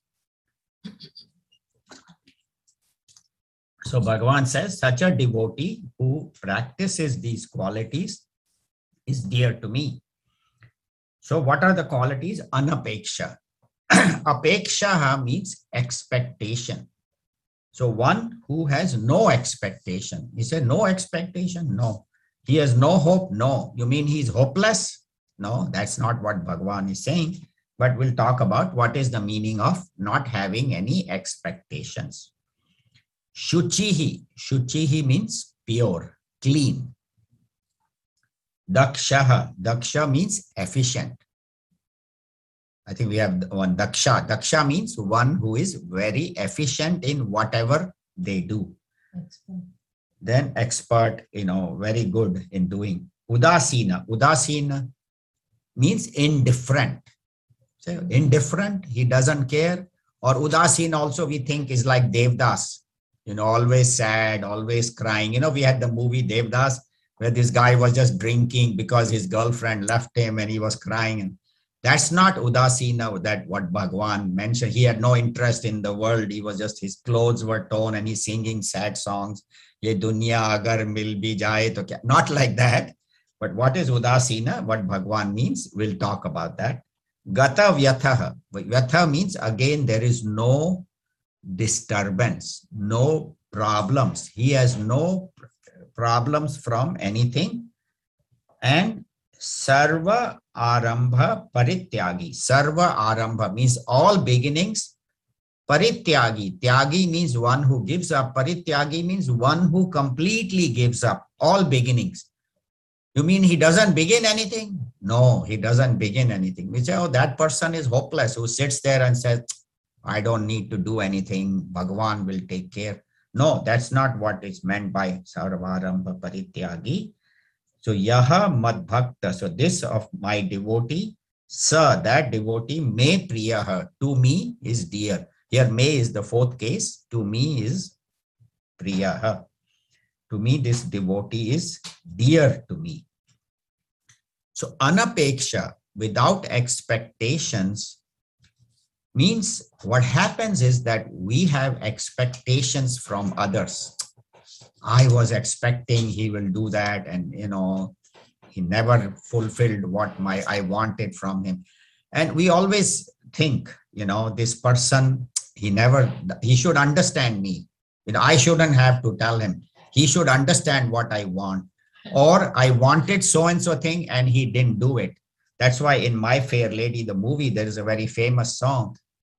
So Bhagavan says, such a devotee who practices these qualities is dear to me. So what are the qualities? Anapeksha. Apeksha means expectation. So one who has no expectation. He said, no expectation? No. He has no hope? No. You mean he's hopeless? No, that's not what Bhagavan is saying. But we'll talk about what is the meaning of not having any expectations. Shuchihi. Shuchihi means pure, clean. Dakshaha. Daksha means efficient. I think we have one daksha. Daksha means one who is very efficient in whatever they do. Expert. Then expert, you know, very good in doing. Udasina. Udasina means indifferent. So indifferent, he doesn't care. Or Udasin also we think is like Devdas. You know, always sad, always crying. You know, we had the movie Devdas, where this guy was just drinking because his girlfriend left him and he was crying. And that's not Udasina, that what Bhagavan mentioned. He had no interest in the world. He was just, his clothes were torn and he's singing sad songs. Ye dunya agar mil bhi jaye to kya? Not like that. But what is Udasina? What Bhagavan means, we'll talk about that. Gata vyatha. Vyatha means, again, there is no disturbance, no problems. He has no problems from anything. And sarva arambha parityagi. Sarva arambha means all beginnings. Parityagi. Tyagi means one who gives up. Parityagi means one who completely gives up all beginnings. You mean he doesn't begin anything? No, he doesn't begin anything. We say, oh, that person is hopeless, who sits there and says, I don't need to do anything. Bhagavan will take care. No, that's not what is meant by sarvarambha parityagi. So yaha madbhakta. So this of my devotee, sa, that devotee, me priyaha, to me is dear. Here me is the fourth case. To me is priyaha. To me, this devotee is dear to me. So anapeksha, without expectations, means what happens is that we have expectations from others. I was expecting he will do that, and you know, he never fulfilled what my I wanted from him. And we always think, you know, this person, he never, he should understand me. You know, I shouldn't have to tell him. He should understand what I want. Or I wanted so-and-so thing and he didn't do it. That's why in My Fair Lady, the movie, there is a very famous song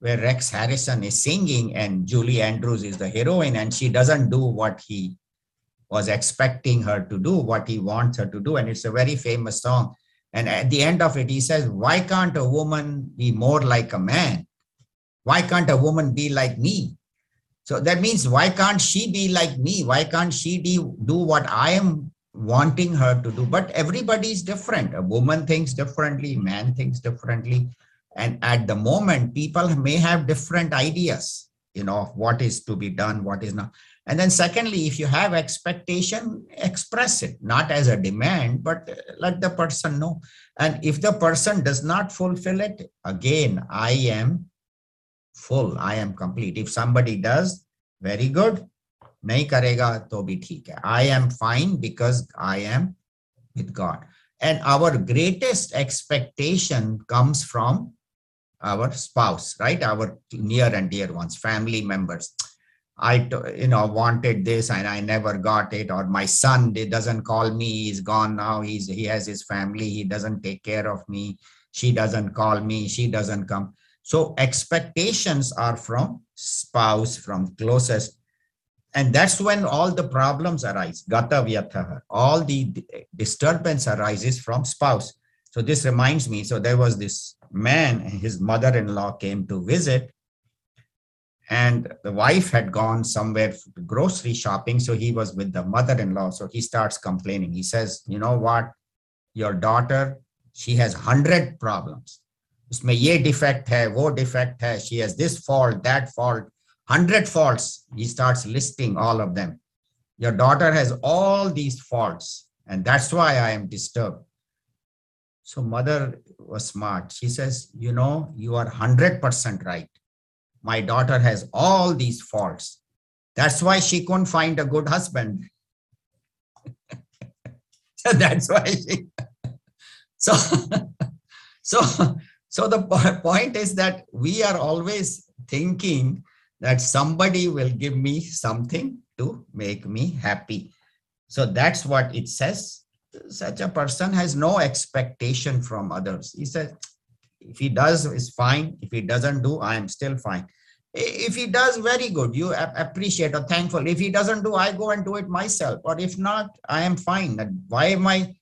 where Rex Harrison is singing and Julie Andrews is the heroine, and she doesn't do what he was expecting her to do, what he wants her to do. And it's a very famous song. And at the end of it, he says, why can't a woman be more like a man? Why can't a woman be like me? So that means, why can't she be like me? Why can't she do, do what I am wanting her to do? But everybody is different. A woman thinks differently, man thinks differently. And at the moment, people may have different ideas, you know, of what is to be done, what is not. And then secondly, if you have expectation, express it, not as a demand, but let the person know. And if the person does not fulfill it, again, I am full, I am complete. If somebody does, very good. Nahi karega to bhi theek hai. I am fine because I am with God. And our greatest expectation comes from our spouse, right? Our near and dear ones, family members. I, you know, wanted this and I never got it. Or my son, he doesn't call me. He's gone now. He's, he has his family. He doesn't take care of me. She doesn't call me. She doesn't come. So expectations are from spouse, from closest. And that's when all the problems arise. Gata vyatha. All the disturbance arises from spouse. So this reminds me. So there was this man, his mother-in-law came to visit. And the wife had gone somewhere grocery shopping. So he was with the mother-in-law. So he starts complaining. He says, you know what? Your daughter, she has hundred problems. Usme ye defect hai, wo defect hai. She has this fault, that fault, hundred faults. He starts listing all of them. Your daughter has all these faults. And that's why I am disturbed. So mother was smart. She says, you know, you are hundred percent right. My daughter has all these faults. That's why she couldn't find a good husband. So that's why she, so, so, so the point is that we are always thinking that somebody will give me something to make me happy. So that's what it says. Such a person has no expectation from others. He says, if he does, it's fine. If he doesn't do, I am still fine. If he does, very good. You appreciate or thankful. If he doesn't do, I go and do it myself. Or if not, I am fine. Why am I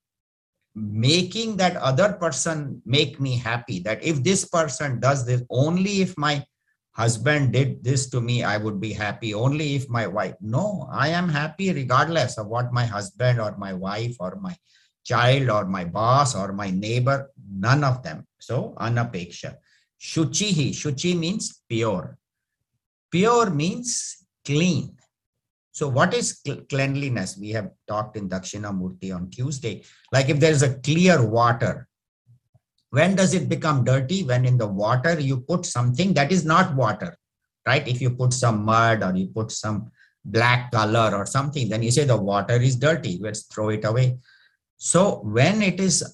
making that other person make me happy? That if this person does this, only if my husband did this to me, I would be happy. Only if my wife. No, I am happy regardless of what my husband or my wife or my child or my boss or my neighbor, none of them. So anapeksha. Shuchihi. Shuchi means pure. Pure means clean. So what is cleanliness? We have talked in Dakshinamurti on Tuesday. Like if there's a clear water, when does it become dirty? When in the water you put something that is not water, right? If you put some mud or you put some black color or something, then you say the water is dirty. Let's throw it away. So when it is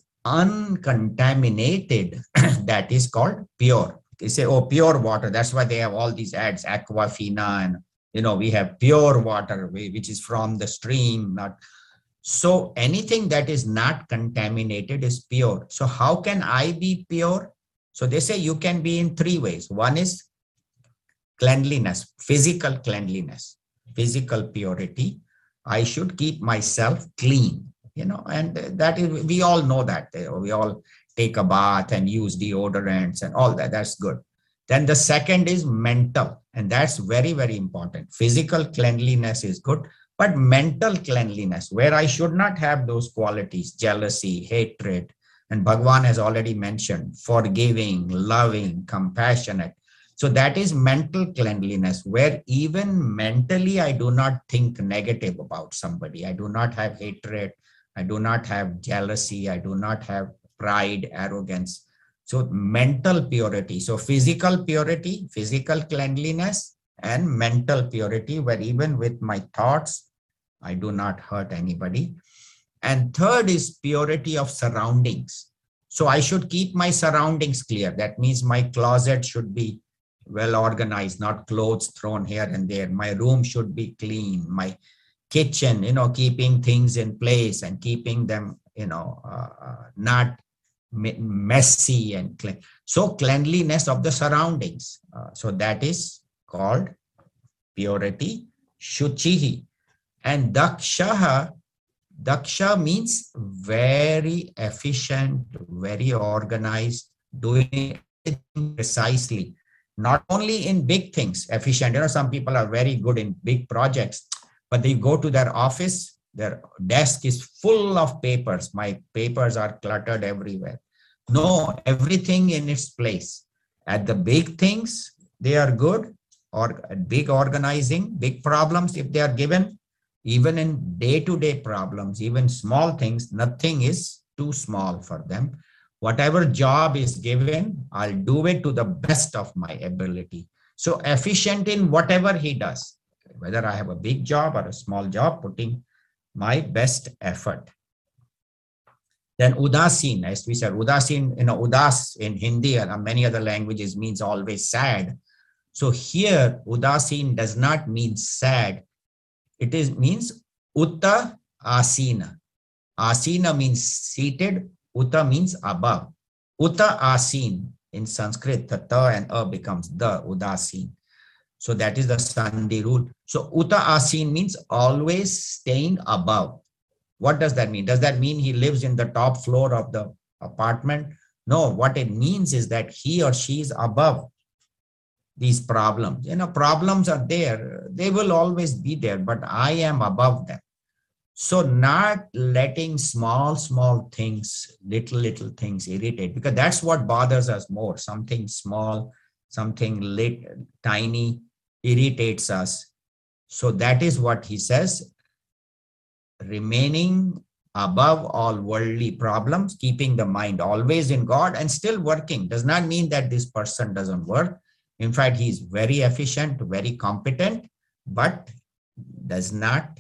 uncontaminated, that is called pure. They say, oh, pure water. That's why they have all these ads, Aquafina, and you know, we have pure water, which is from the stream. Not so anything that is not contaminated is pure. So how can I be pure? So they say you can be in three ways. One is cleanliness, physical cleanliness, physical purity. I should keep myself clean, you know, and that is, we all know that. We all take a bath and use deodorants and all that. That's good. Then the second is mental, and that's very, very important. Physical cleanliness is good, but mental cleanliness, where I should not have those qualities, jealousy, hatred, and Bhagwan has already mentioned, forgiving, loving, compassionate. So that is mental cleanliness, where even mentally, I do not think negative about somebody. I do not have hatred. I do not have jealousy. I do not have pride, arrogance. So mental purity. So physical purity, physical cleanliness, and mental purity, where even with my thoughts, I do not hurt anybody. And third is purity of surroundings. So I should keep my surroundings clear. That means my closet should be well organized, not clothes thrown here and there. My room should be clean. My kitchen, you know, keeping things in place and keeping them, you know, uh, uh, not messy and clean. So cleanliness of the surroundings. Uh, so that is called purity, shuchihi. And dakshaha, daksha means very efficient, very organized, doing everything precisely. Not only in big things, efficient. You know, some people are very good in big projects, but they go to their office, their desk is full of papers. My papers are cluttered everywhere. No, everything in its place. At the big things, they are good, or big organizing, big problems, if they are given, even in day-to-day problems, even small things, nothing is too small for them. Whatever job is given, I'll do it to the best of my ability. So efficient in whatever he does, whether I have a big job or a small job, putting my best effort. Then udasin, as we said, udasin, you know, udas in Hindi and many other languages means always sad. So here, udasin does not mean sad. It is means uta asina. Asina means seated. Uta means above. Uta asin in Sanskrit, the ta and a becomes the udasin. So that is the Sandhi rule. So uta asin means always staying above. What does that mean? Does that mean he lives in the top floor of the apartment? No, what it means is that he or she is above these problems. You know, problems are there. They will always be there, but I am above them. So not letting small, small things, little, little things irritate, because that's what bothers us more. Something small, something lit, tiny irritates us. So that is what he says. Remaining above all worldly problems, keeping the mind always in God and still working does not mean that this person doesn't work. In fact, he's very efficient, very competent, but does not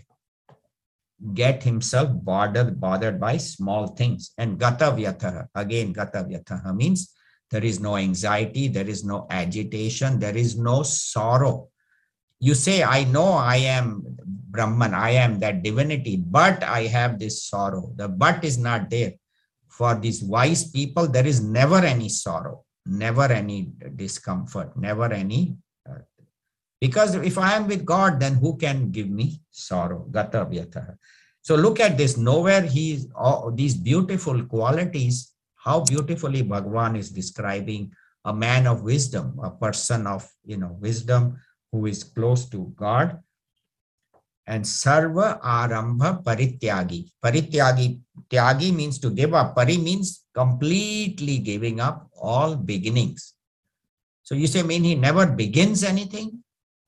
get himself bothered, bothered by small things. And gata vyataha, again, gata vyataha means there is no anxiety, there is no agitation, there is no sorrow. You say, I know I am Brahman, I am that divinity, but I have this sorrow. The but is not there. For these wise people, there is never any sorrow, never any discomfort, never any. Uh, because if I am with God, then who can give me sorrow? Gata vyataha. So look at this. Nowhere he all these beautiful qualities, how beautifully Bhagavan is describing a man of wisdom, a person of, you know, wisdom, who is close to God. And sarva arambha parityagi. Parityagi, tyagi means to give up. Pari means completely giving up all beginnings. So you say, mean he never begins anything?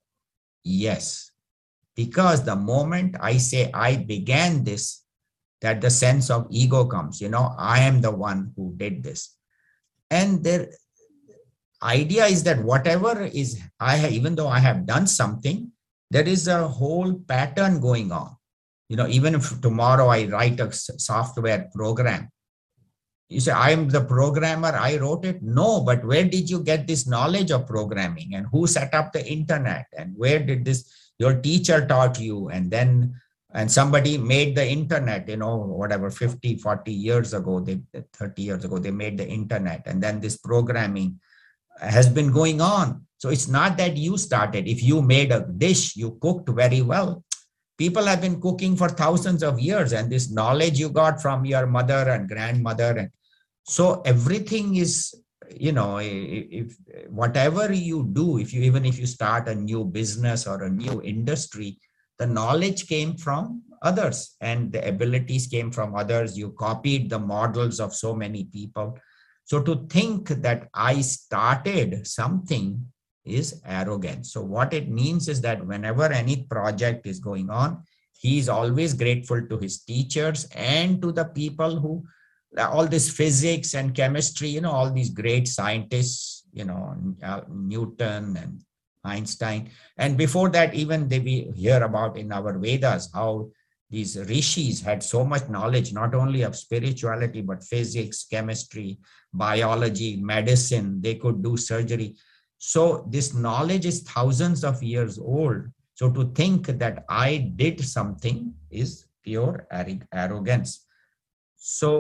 Yes, because the moment I say I began this, that the sense of ego comes, you know, I am the one who did this. And there, idea is that whatever is, I have, even though I have done something, there is a whole pattern going on. You know, even if tomorrow I write a software program, you say, I am the programmer, I wrote it. No, but where did you get this knowledge of programming, and who set up the internet, and where did this, your teacher taught you, and then, and somebody made the internet, you know, whatever, fifty, forty years ago, they, thirty years ago, they made the internet, and then this programming has been going on. So it's not that you started. If you made a dish, you cooked very well. People have been cooking for thousands of years, and this knowledge you got from your mother and grandmother. And so everything is, you know, if whatever you do, if you, even if you start a new business or a new industry, the knowledge came from others and the abilities came from others. You copied the models of so many people. So to think that I started something is arrogant. So what it means is that whenever any project is going on, he is always grateful to his teachers and to the people who, all this physics and chemistry, you know, all these great scientists, you know, uh, Newton and Einstein. And before that, even they, we hear about in our Vedas, how these rishis had so much knowledge, not only of spirituality, but physics, chemistry, biology, medicine. They could do surgery. So this knowledge is thousands of years old. So to think that I did something is pure arrogance. So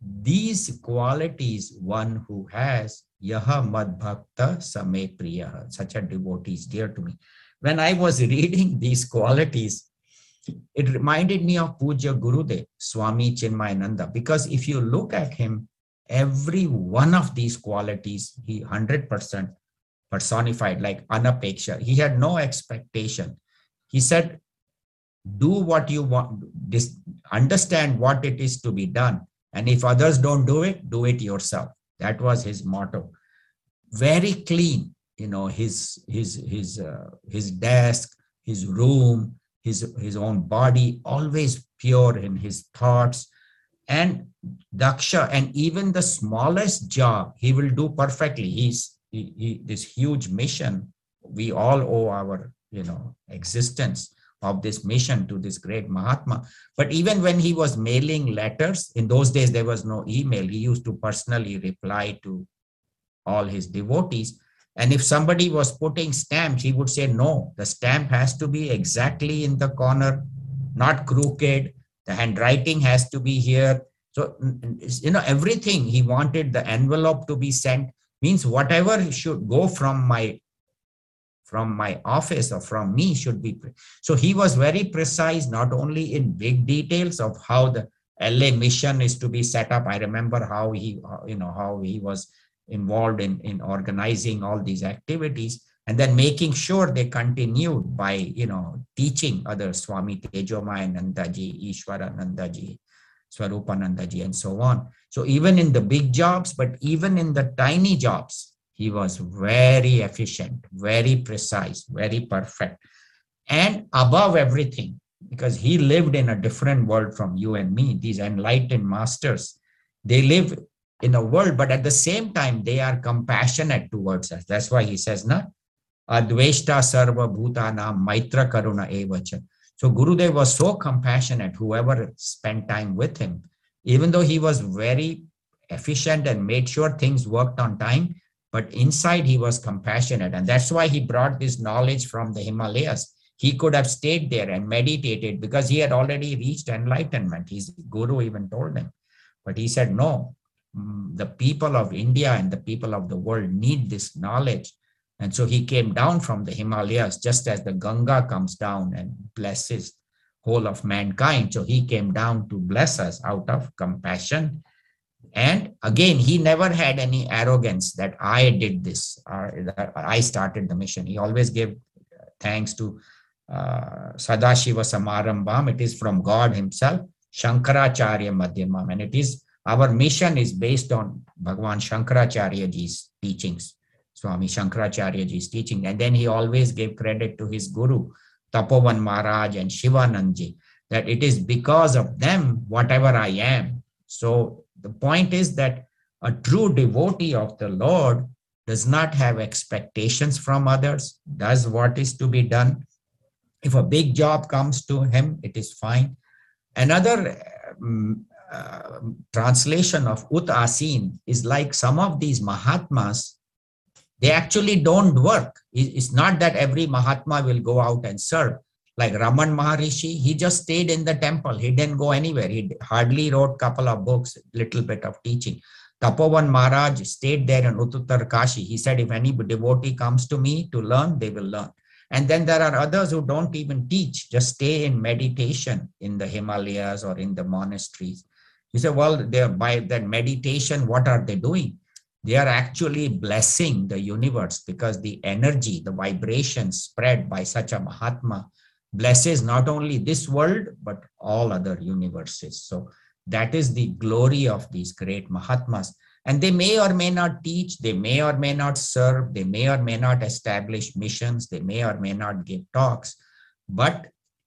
these qualities one who has, yaha mad bhakta same priya, such a devotee is dear to me. When I was reading these qualities, it reminded me of Puja Gurudev, Swami Chinmayananda, because if you look at him, every one of these qualities, he one hundred percent personified, like anapeksha. He had no expectation. He said, do what you want, this, understand what it is to be done. And if others don't do it, do it yourself. That was his motto. Very clean, you know, his, his, his, uh, his desk, his room, his, his own body, always pure in his thoughts. And daksha, and even the smallest job, he will do perfectly. He's he, he, this huge mission. We all owe our, you know, existence of this mission to this great Mahatma. But even when he was mailing letters, in those days there was no email. He used to personally reply to all his devotees. And if somebody was putting stamps, he would say, no, the stamp has to be exactly in the corner, not crooked. The handwriting has to be here. So, you know, everything he wanted the envelope to be sent, means whatever should go from my from my office or from me should be. So he was very precise, not only in big details of how the L A mission is to be set up. I remember how he, you know, how he was involved in, in organizing all these activities, and then making sure they continued by, you know, teaching others, Swami Tejomayanandaji, Ishwaranandaji, Swarupanandaji, and so on. So even in the big jobs, but even in the tiny jobs, he was very efficient, very precise, very perfect, and above everything, because he lived in a different world from you and me. These enlightened masters, they live in a world, but at the same time, they are compassionate towards us. That's why he says, na, adveshta sarva bhutana maitra karuna evacha. So Gurudev was so compassionate, whoever spent time with him, even though he was very efficient and made sure things worked on time, but inside he was compassionate. And that's why he brought this knowledge from the Himalayas. He could have stayed there and meditated because he had already reached enlightenment. His guru even told him. But he said, no, the people of India and the people of the world need this knowledge. And so he came down from the Himalayas, just as the Ganga comes down and blesses whole of mankind. So he came down to bless us out of compassion. And again, he never had any arrogance that I did this, or that I started the mission. He always gave thanks to uh, Sadashiva Samarambham. It is from God himself, Shankaracharya Madhyamam. And it is, our mission is based on Bhagavan Shankaracharya ji's teachings, Swami Shankaracharya ji's teaching. And then he always gave credit to his guru, Tapovan Maharaj and Shivanandji, that it is because of them, whatever I am. So the point is that a true devotee of the Lord does not have expectations from others, does what is to be done. If a big job comes to him, it is fine. Another um, uh, translation of Ut Asin is like some of these Mahatmas, they actually don't work. It's not that every Mahatma will go out and serve. Like Raman Maharishi, he just stayed in the temple. He didn't go anywhere. He hardly wrote a couple of books, little bit of teaching. Tapovan Maharaj stayed there in Uttar Kashi. He said, if any devotee comes to me to learn, they will learn. And then there are others who don't even teach, just stay in meditation in the Himalayas or in the monasteries. You say, well, they're by that meditation, what are they doing? They are actually blessing the universe, because the energy, the vibration spread by such a Mahatma blesses not only this world, but all other universes. So that is the glory of these great Mahatmas. And they may or may not teach, they may or may not serve, they may or may not establish missions, they may or may not give talks, but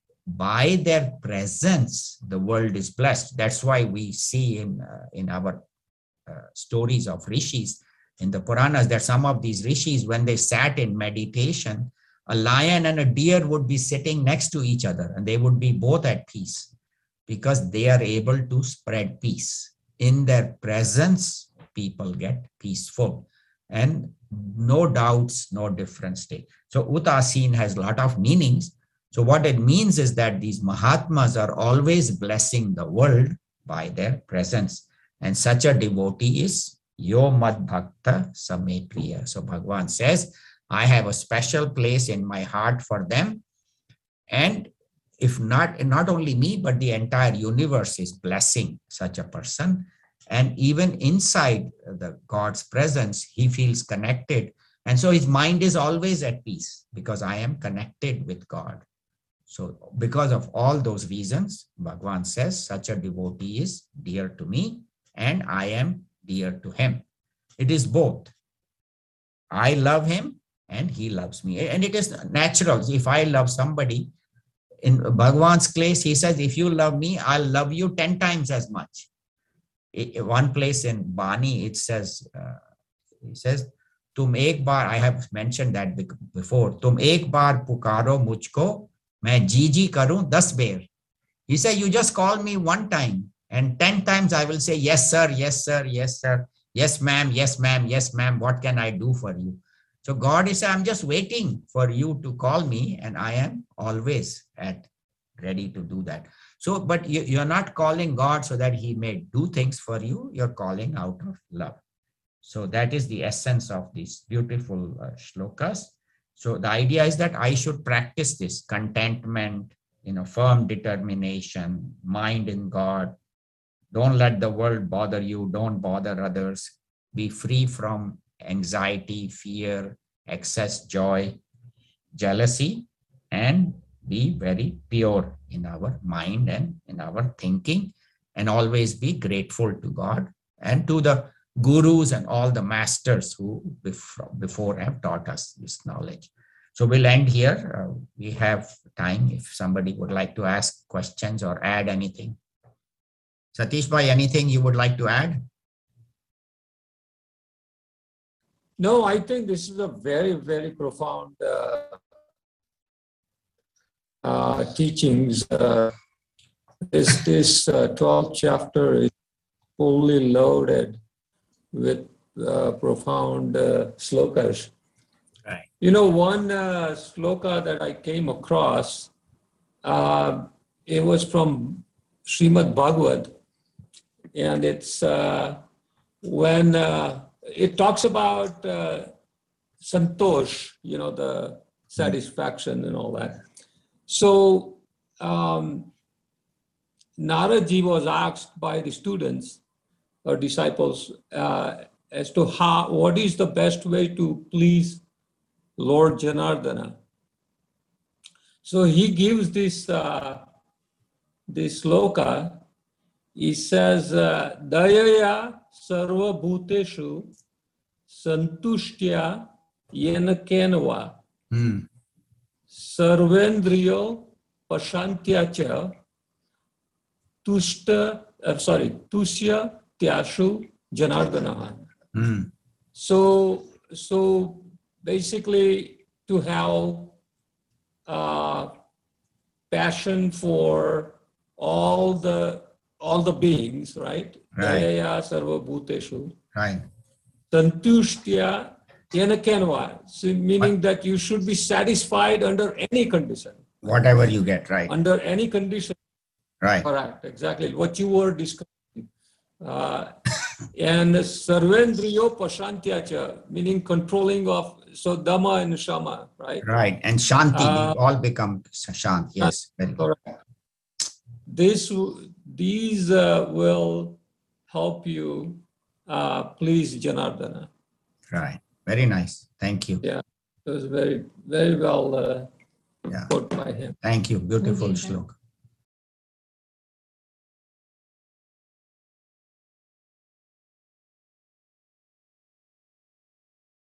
by their presence, the world is blessed. That's why we see in, uh, in our uh, stories of rishis, in the Puranas, that some of these rishis, when they sat in meditation, a lion and a deer would be sitting next to each other and they would be both at peace, because they are able to spread peace. In their presence, people get peaceful and no doubts, no different state. So Ut Asin has a lot of meanings. So what it means is that these Mahatmas are always blessing the world by their presence. And such a devotee is Yo Mad Bhakta Same Priya. So Bhagavan says, I have a special place in my heart for them. And if not, not only me, but the entire universe is blessing such a person. And even inside the God's presence, he feels connected. And so his mind is always at peace because I am connected with God. So because of all those reasons, Bhagavan says, such a devotee is dear to me and I am dear to him. It is both. I love him and he loves me. And it is natural. If I love somebody, in Bhagavan's case, he says, if you love me, I'll love you ten times as much. One place in Bani, it says, uh, he says, Tum ek baar, I have mentioned that before, Tum ek baar pukaro mujhko, main ji ji karu das bair. He said, you just call me one time and ten times I will say, yes, sir, yes, sir, yes, sir. Yes, ma'am, yes, ma'am, yes, ma'am. What can I do for you? So God is, I'm just waiting for you to call me and I am always at ready to do that. So, but you, you're not calling God so that he may do things for you. You're calling out of love. So that is the essence of these beautiful uh, shlokas. So the idea is that I should practice this contentment, you know, firm determination, mind in God. Don't let the world bother you. Don't bother others. Be free from anxiety, fear, excess joy, jealousy, and be very pure in our mind and in our thinking, and always be grateful to God and to the gurus and all the masters who before have taught us this knowledge. So we'll end here. Uh, we have time if somebody would like to ask questions or add anything. Satish bhai, anything you would like to add? No, I think this is a very, very profound uh, uh, teachings. Uh, this this uh, twelfth chapter is fully loaded with uh, profound uh, slokas. Right. You know, one uh, sloka that I came across, uh, it was from Srimad Bhagavad, and it's uh, when uh, it talks about uh, santosh, you know, the satisfaction and all that. So um, Naradji was asked by the students or disciples uh, as to how, what is the best way to please Lord Janardana. So he gives this uh, this sloka. He says, Dayaya sarva bhuteshu santushtya yena kenva Hmm. sarvendriyo pashantya cha tushta, uh, sorry, tusya tyashu janardana. Hmm. So, so basically to have uh, passion for all the all the beings, right? Right. Dayaya sarva bhuteshu. Right. Santushtya yena kenva, so meaning that you should be satisfied under any condition. Whatever you get, right. Under any condition. Right. Correct, exactly. What you were discussing. Uh, and sarvendriyo pashantyacha, meaning controlling of, so dhamma and shama, right? Right. And shanti, Uh, we all become shant. Yes. Very good. Correct. This, these uh, will help you uh, please Janardana. Right. Very nice. Thank you. Yeah, it was very, very well uh, Yeah. put by him. Thank you. Beautiful Okay. shloka.